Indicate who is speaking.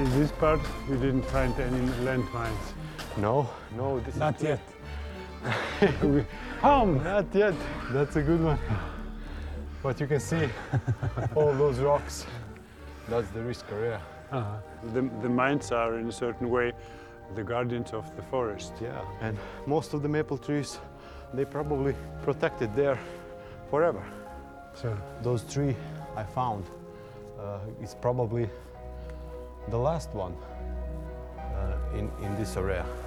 Speaker 1: In this part, you didn't find any landmines.
Speaker 2: No, this
Speaker 1: Not
Speaker 2: is
Speaker 1: yet. Home!
Speaker 2: Not yet. That's a good one. But you can see all those rocks. That's the risk area.
Speaker 1: The mines are, in a certain way, the guardians of the forest.
Speaker 2: Yeah, and most of the maple trees, they probably protected there forever.
Speaker 1: So,
Speaker 2: Those three I found is probably the last one in this area.